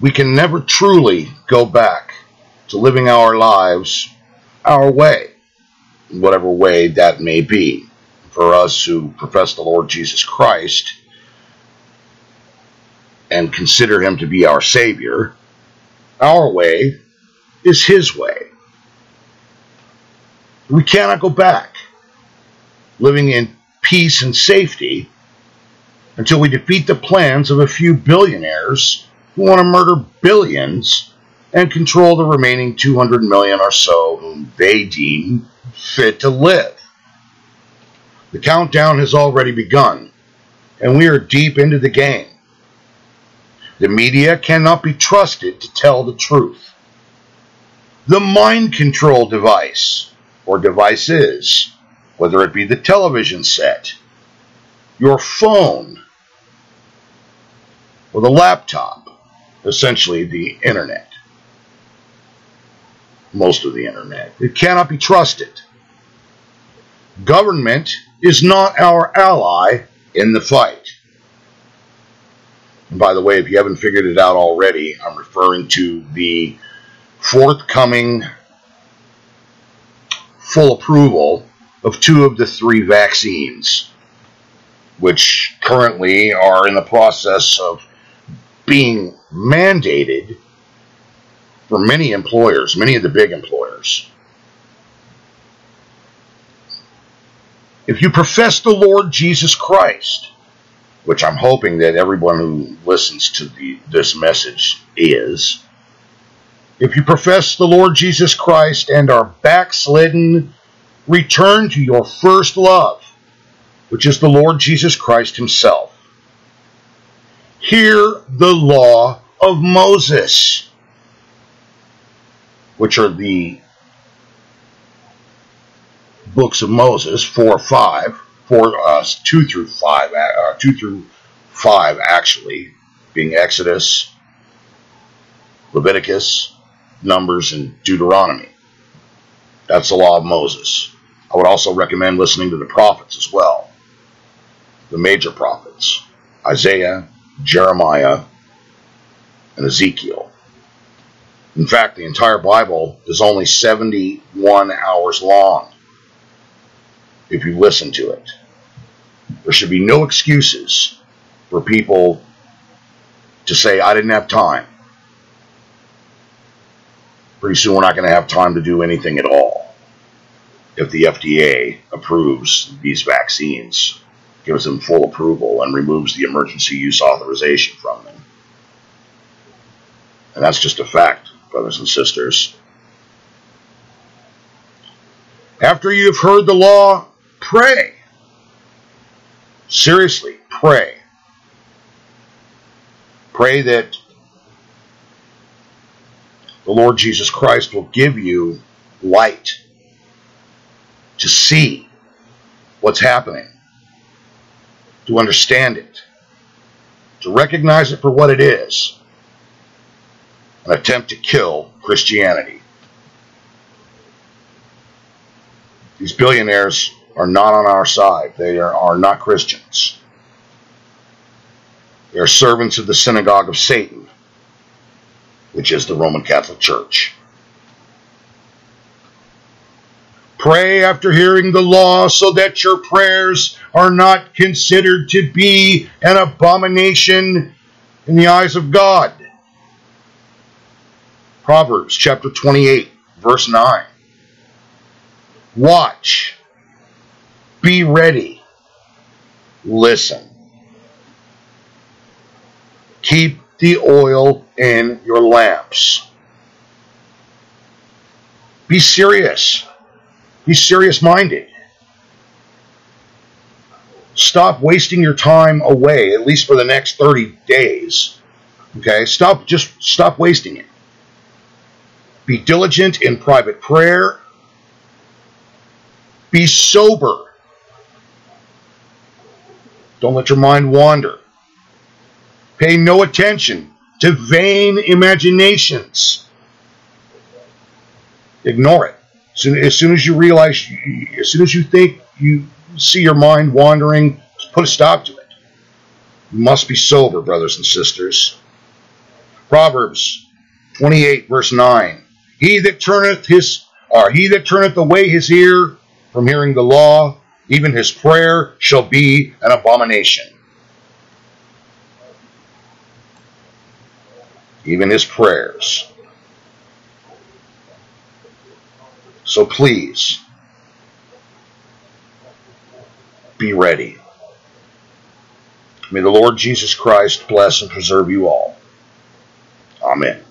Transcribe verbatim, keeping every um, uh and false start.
we can never truly go back to living our lives our way, whatever way that may be. For us who profess the Lord Jesus Christ and consider him to be our Savior, our way is his way. We cannot go back living in peace and safety until we defeat the plans of a few billionaires who want to murder billions and control the remaining two hundred million or so whom they deem fit to live. The countdown has already begun, and we are deep into the game. The media cannot be trusted to tell the truth. The mind control device, or devices, whether it be the television set, your phone, or the laptop, essentially the internet, most of the internet, it cannot be trusted. Government is not our ally in the fight. And by the way, if you haven't figured it out already, I'm referring to the forthcoming full approval of two of the three vaccines, which currently are in the process of being mandated for many employers, many of the big employers. If you profess the Lord Jesus Christ, which I'm hoping that everyone who listens to the, this message is, if you profess the Lord Jesus Christ and are backslidden, return to your first love, which is the Lord Jesus Christ himself. Hear the law of Moses, which are the books of Moses, four or five, four, uh, two through five, uh, two through five actually, being Exodus, Leviticus, Numbers, and Deuteronomy. That's the law of Moses. I would also recommend listening to the prophets as well, the major prophets, Isaiah, Jeremiah, and Ezekiel. In fact, the entire Bible is only seventy-one hours long. If you listen to it, there should be no excuses for people to say, I didn't have time. Pretty soon we're not going to have time to do anything at all if the F D A approves these vaccines, gives them full approval, and removes the emergency use authorization from them. And that's just a fact, brothers and sisters. After you've heard the law, pray. Seriously, pray. Pray that the Lord Jesus Christ will give you light to see what's happening, to understand it, to recognize it for what it is, an attempt to kill Christianity. These billionaires are not on our side. They are, are not Christians. They are servants of the synagogue of Satan, which is the Roman Catholic Church. Pray after hearing the law so that your prayers are not considered to be an abomination in the eyes of God. Proverbs chapter twenty-eight, verse nine. Watch. Be ready. Listen. Keep the oil in your lamps. Be serious. Be serious-minded. Stop wasting your time away, at least for the next thirty days. Okay? Stop, just stop wasting it. Be diligent in private prayer. Be sober. Don't let your mind wander. Pay no attention to vain imaginations. Ignore it. As soon as you realize, as soon as you think you see your mind wandering, put a stop to it. You must be sober, brothers and sisters. Proverbs twenty-eight, verse nine. He that turneth his, or he that turneth away his ear from hearing the law, even his prayer shall be an abomination. Even his prayers. So please, be ready. May the Lord Jesus Christ bless and preserve you all. Amen.